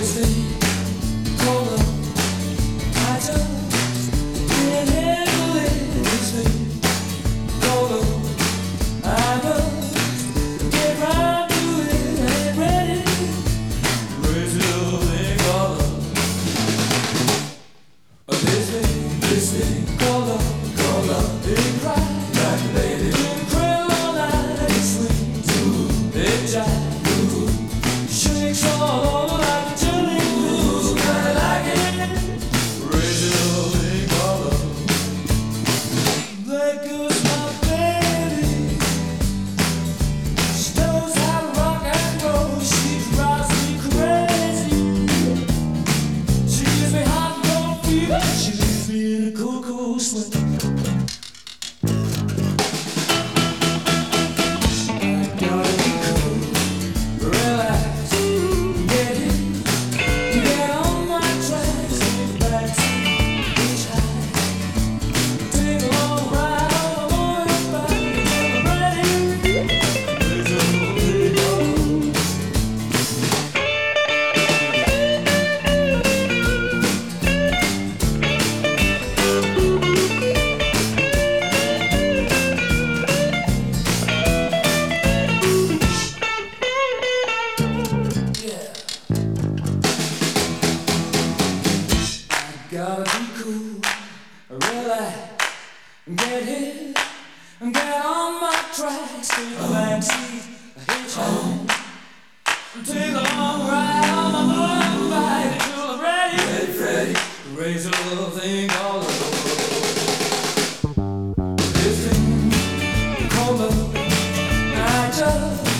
Gotta be cool, relax, get hit, get on my tracks, take a backseat, hitchhike, take a long ride on my motorbike until I'm ready, raise a little thing all over. This thing called love, I just